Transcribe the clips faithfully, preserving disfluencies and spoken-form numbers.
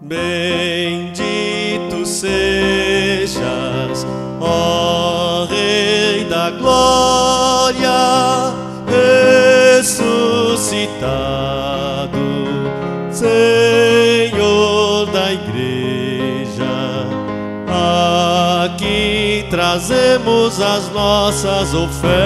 Bendito sejas, ó Rei da glória, ressuscitado, Senhor da igreja. Aqui trazemos as nossas ofertas.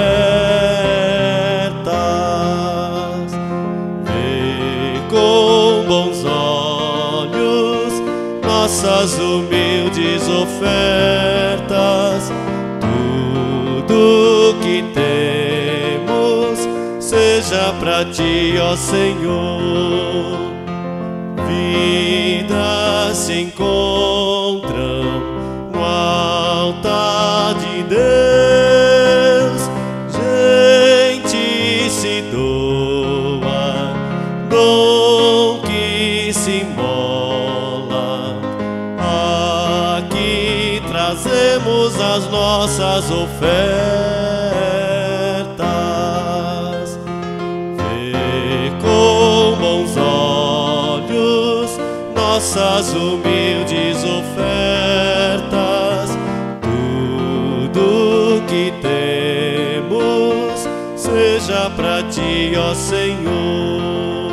Vê com bons olhos nossas humildes ofertas. Tudo que temos seja para ti, ó Senhor. Vidas se encontram no altar de Deus, gente se doa, dom que se imola. Aqui trazemos as nossas ofertas. Vê com bons olhos nossas humildes ofertas. Tudo que temos seja para ti, ó Senhor.